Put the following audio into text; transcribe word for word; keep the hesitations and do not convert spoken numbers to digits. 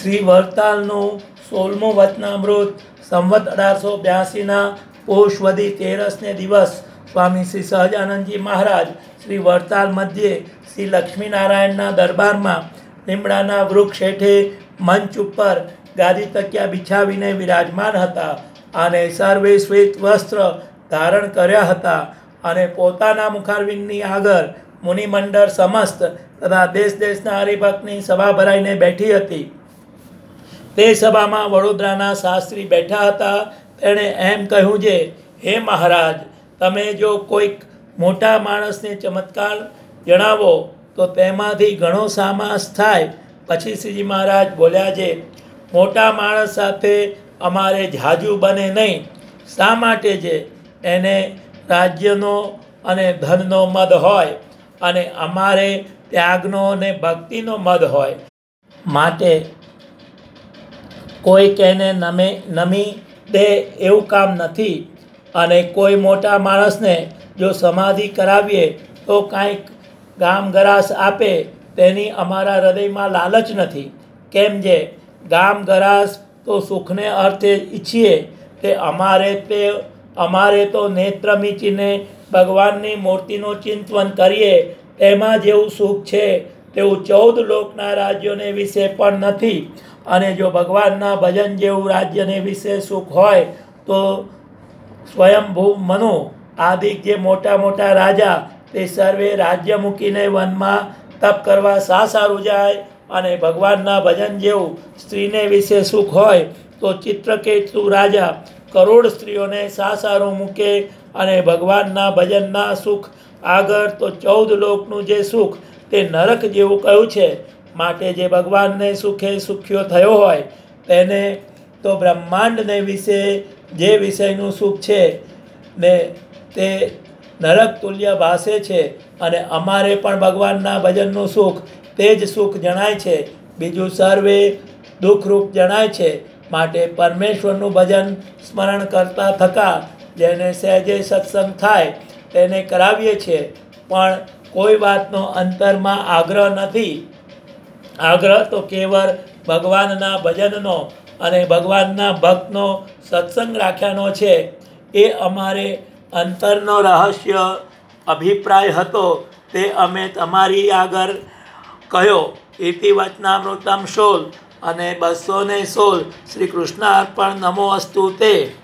શ્રી વરતાલનું સોળમું વચનામૃત સંવત અઢારસો બ્યાસીના પોષવદી તેરસને દિવસ સ્વામી શ્રી સહજાનંદજી મહારાજ શ્રી વરતાલ મધ્યે શ્રી લક્ષ્મીનારાયણના દરબારમાં લીમડાના વૃક્ષ હેઠે મંચ ઉપર ગાદી તકિયા બિછાવીને વિરાજમાન હતા અને સર્વે શ્વેત વસ્ત્ર ધારણ કર્યા હતા અને પોતાના મુખારવિંદની આગળ મુનિમંડળ સમસ્ત તથા દેશ દેશના હરિભક્તની સભા ભરાઈને બેઠી હતી. તે સભામાં વડોદરાના શાસ્ત્રી બેઠા હતા. તેણે એમ કહ્યું છે, હે મહારાજ, તમે જો કોઈક મોટા માણસને ચમત્કાર જણાવો તો તેમાંથી ઘણો સામાસ થાય. પછી શ્રીજી મહારાજ બોલ્યા છે, મોટા માણસ સાથે અમારે ઝાઝું બને નહીં. શા માટે છે? એને રાજ્યનો અને ધનનો મદ હોય અને અમારે ત્યાગનો અને ભક્તિનો મદ હોય. માટે કોઈક એને નમે નમી દે એવું કામ નથી. અને કોઈ મોટા માણસને જો સમાધિ કરાવીએ તો કાંઈક ગામ ગરાસ આપે તેની અમારા હૃદયમાં લાલચ નથી. કેમ જે ગામ ગરાસ તો સુખને અર્થે ઈચ્છીએ તે અમારે તે અમારે તો નેત્ર મીચીને ભગવાનની મૂર્તિનું ચિંતન કરીએ તેમાં જેવું સુખ છે તેવું ચૌદ લોકના રાજ્યોને વિશે પણ નથી. અને જો ભગવાનના ભજન જેવું રાજ્યને વિશે સુખ હોય તો સ્વયંભૂ મનુ આદિક જે મોટા મોટા રાજા તે સર્વે રાજ્ય મૂકીને વનમાં તપ કરવા શા સારું જાય? અને ભગવાનના ભજન જેવું સ્ત્રીને વિશે સુખ હોય તો ચિત્રકેતુ રાજા કરોડ સ્ત્રીઓને શા સારું મૂકે? અને ભગવાનના ભજનના સુખ આગળ તો ચૌદ લોકનું જે સુખ તે નરક જેવું કહ્યું છે. માટે જે ભગવાનને સુખે સુખ્યો થયો હોય તેને તો બ્રહ્માંડને વિશે જે વિષયનું સુખ છે ને તે નરક તુલ્ય ભાસે છે. અને અમારે પણ ભગવાનના ભજનનું સુખ તે જ સુખ જણાય છે. બીજું સર્વે દુઃખરૂપ જણાય છે. માટે પરમેશ્વરનું ભજન સ્મરણ કરતા થકા જેને સહેજે સત્સંગ થાય તેને કરાવીએ છીએ. પણ કોઈ વાતનો અંતરમાં આગ્રહ નથી. આગ્રહ તો કેવળ ભગવાનના ભજનનો અને ભગવાનના ભક્તનો સત્સંગ રાખ્યાનો છે. એ અમારે અંતરનો રહસ્ય અભિપ્રાય હતો તે અમે તમારી આગળ કહ્યો. ઇતિ વચનામૃતમ સોળ અને બસો ને સોળ શ્રી કૃષ્ણ અર્પણ નમો અસ્તુ તે.